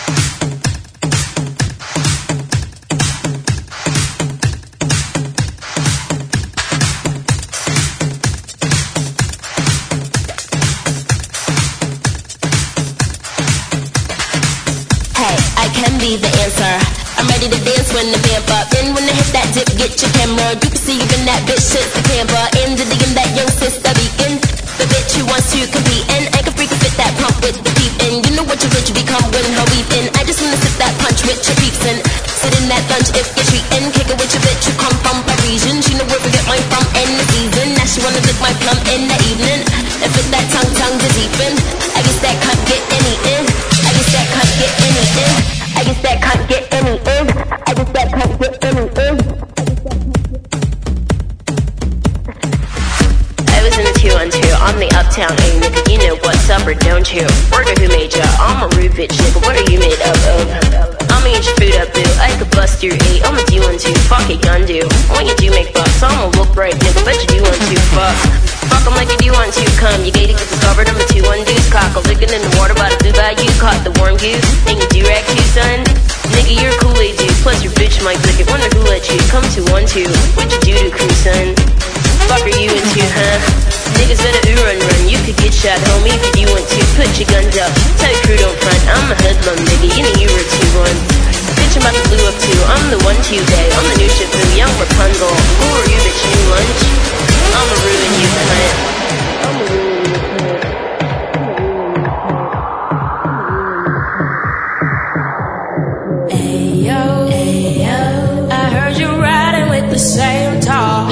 be the answer. I'm ready to dance when the vamp up. Then when I hit that dip, get your camera. You can see even that bitch shit's the camper. In the digging that young sister beacon. The bitch who wants to compete and I can freaking fit that pump with the peep in. You know what your bitch become when her weeping. I just wanna sip that punch with your peeps and sit in that lunch if you're treating. Kick it with your bitch who come from Parisian. She know where to get mine from in the season. Now she wanna lick my plum in the evening. And fit that tongue to deepen. I guess that can't get any in. I guess that can't get any in. I guess that can't get any in. I guess that can't get any in. I was in the 212 on the uptown, hey nigga, you know what's up or don't you? Wonder who made ya? I'm a rude bitch nigga, what are you made up of? I'ma eat your food up boo, I could bust your eight, I'ma do one too, fuck it gun do. When you do make bucks, I'ma look right nigga, bet you do want to fuck. Fuck 'em like you do want to come, you gated, get discovered, I'm a 2-1 deuce cockle, licking in the water by the blue bayou, caught the warm goose, and you do rag too son. Nigga, you're a Kool-Aid dude, plus your bitch might lick it, wonder who let you come to 1-2, what you do to crew son? Fuck are you into, huh? Niggas better run, you could get shot, homie, if you want to. Put your guns up, tell your crew don't front. I'm a hoodlum, nigga, you know you were 2-1. Bitch, I'm about to blue up too, I'm the 1-2 day. I'm the new Shifu, young Rapunzel. Who are you, bitch, new lunch? I'ma ruin you, cunt. I'ma ruin you, cunt. Ayo, ayo, I heard you riding with the same tall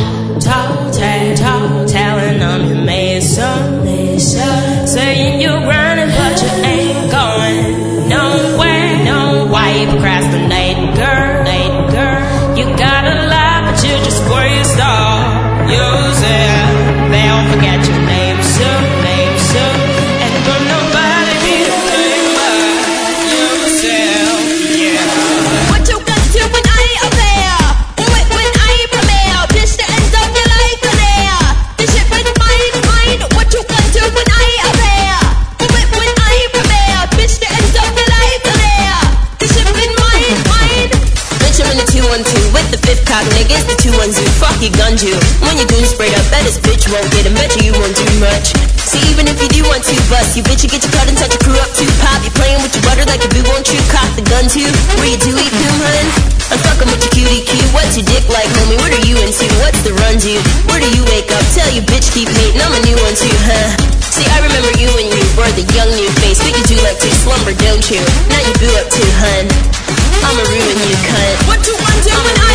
talent on your mason. Saying you're grinding, but you ain't going nowhere. No, why you procrastinating, girl? You got a lie, but you just squeezed off. Use it, they don't forget your name soon. And for nobody here to think about yourself, yeah. What you gonna do when I ain't up there? When I ain't prevail? Bitch, the ends of your life are there. This shit with mine. What you gonna do when I ain't up there? When I ain't prevail? Bitch, the ends of your life are there. This shit with mine. Bitch, I'm in the 212 with the fifth cock, nigga, it's the 212. Fuck you, gun you. When you goon sprayed up, bet this bitch won't get him. Bet you won't do much. See, even if you do want to bust, you bitch, you get your cut and touch your crew up too. Pop, you playing with your butter like a boo, won't you? Cock the gun too. Where you do eat coon, hun? I'm fucking with your cutie cue. What's your dick like, homie? What are you into? What's the run, dude? Where do you wake up? Tell your bitch keep hating. I'm a new one too, huh? See, I remember you when you were the young new face, but you do like to slumber, don't you? Now you boo up too, hun. I'ma ruin you, cunt. What you gonna do when I